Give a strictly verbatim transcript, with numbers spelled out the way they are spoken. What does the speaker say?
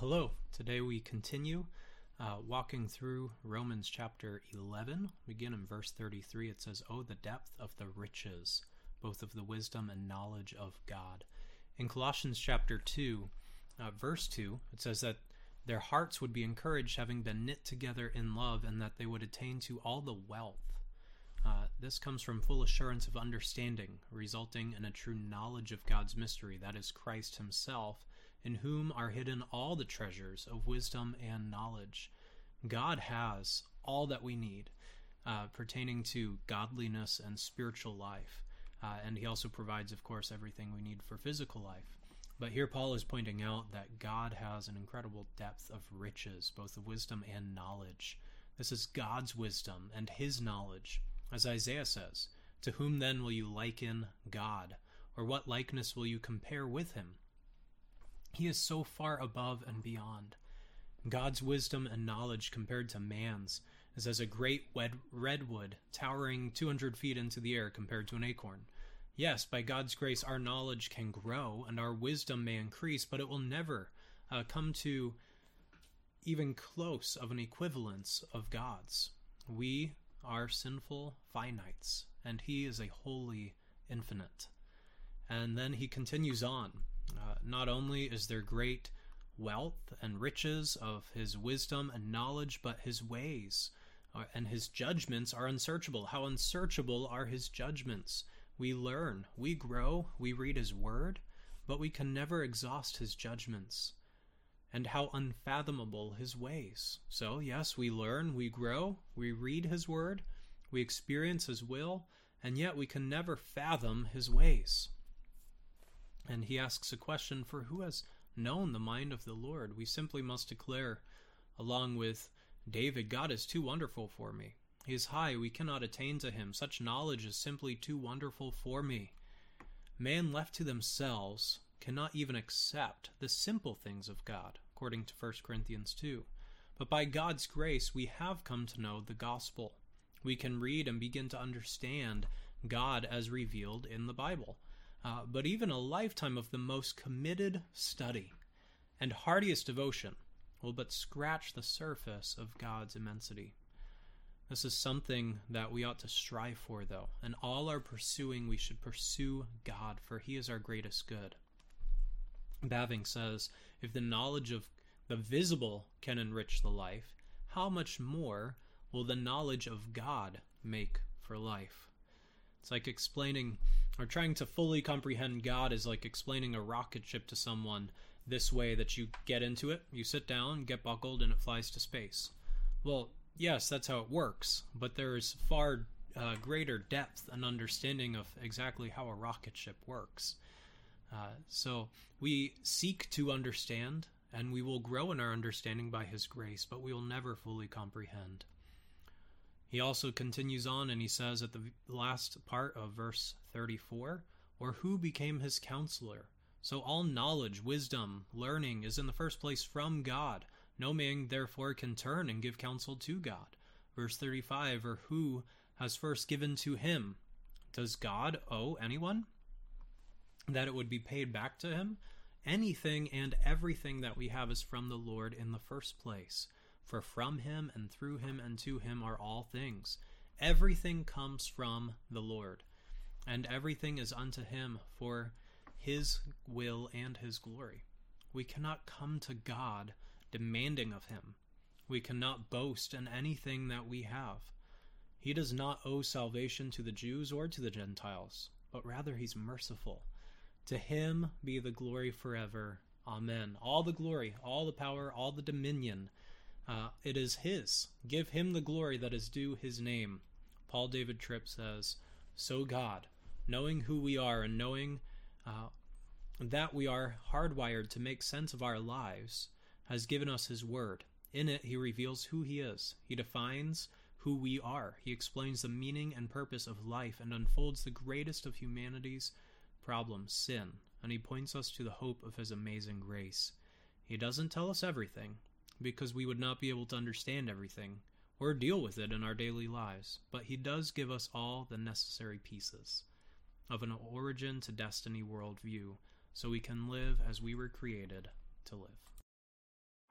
Well, hello. Today we continue uh, walking through Romans chapter eleven. Begin in verse thirty-three. It says, "Oh, the depth of the riches, both of the wisdom and knowledge of God." In Colossians chapter two, uh, verse two, it says that their hearts would be encouraged, having been knit together in love, and that they would attain to all the wealth. Uh, this comes from full assurance of understanding, resulting in a true knowledge of God's mystery, that is Christ himself, in whom are hidden all the treasures of wisdom and knowledge. God has all that we need uh, pertaining to godliness and spiritual life. Uh, and he also provides, of course, everything we need for physical life. But here Paul is pointing out that God has an incredible depth of riches, both of wisdom and knowledge. This is God's wisdom and his knowledge. As Isaiah says, "To whom then will you liken God? Or what likeness will you compare with him?" He is so far above and beyond. God's wisdom and knowledge compared to man's is as a great wed- redwood towering two hundred feet into the air compared to an acorn. Yes, by God's grace, our knowledge can grow and our wisdom may increase, but it will never uh, come to even close of an equivalence of God's. We are sinful finites, and he is a holy infinite. And then he continues on. Uh, not only is there great wealth and riches of his wisdom and knowledge, but his ways uh, and his judgments are unsearchable. How unsearchable are his judgments? We learn, we grow, we read his word, but we can never exhaust his judgments. And how unfathomable his ways. So, yes, we learn, we grow, we read his word, we experience his will, and yet we can never fathom his ways. And he asks a question, for who has known the mind of the Lord? We simply must declare, along with David, God is too wonderful for me. He is high, we cannot attain to him. Such knowledge is simply too wonderful for me. Man left to themselves cannot even accept the simple things of God, according to First Corinthians two. But by God's grace, we have come to know the gospel. We can read and begin to understand God as revealed in the Bible. Uh, but even a lifetime of the most committed study and heartiest devotion will but scratch the surface of God's immensity. This is something that we ought to strive for, though. In all our pursuing, we should pursue God, for he is our greatest good. Bavinck says, if the knowledge of the visible can enrich the life, how much more will the knowledge of God make for life? It's like explaining, or trying to fully comprehend God is like explaining a rocket ship to someone this way, that you get into it, you sit down, get buckled, and it flies to space. Well, yes, that's how it works, but there is far uh, greater depth and understanding of exactly how a rocket ship works. Uh, so we seek to understand, and we will grow in our understanding by his grace, but we will never fully comprehend. He also continues on, and he says at the last part of verse thirty-four, or who became his counselor? So all knowledge, wisdom, learning is in the first place from God. No man therefore can turn and give counsel to God. Verse thirty-five, or who has first given to him? Does God owe anyone that it would be paid back to him? Anything and everything that we have is from the Lord in the first place. For from him and through him and to him are all things. Everything comes from the Lord, and everything is unto him for his will and his glory. We cannot come to God demanding of him. We cannot boast in anything that we have. He does not owe salvation to the Jews or to the Gentiles, but rather he's merciful. To him be the glory forever. Amen. All the glory, all the power, all the dominion, uh, it is his. Give him the glory that is due his name. Paul David Tripp says, so God, knowing who we are and knowing uh, that we are hardwired to make sense of our lives, has given us his word. In it, he reveals who he is. He defines who we are. He explains the meaning and purpose of life and unfolds the greatest of humanity's problem, sin, and he points us to the hope of his amazing grace. He doesn't tell us everything, because we would not be able to understand everything or deal with it in our daily lives, but he does give us all the necessary pieces of an origin to destiny worldview, so we can live as we were created to live.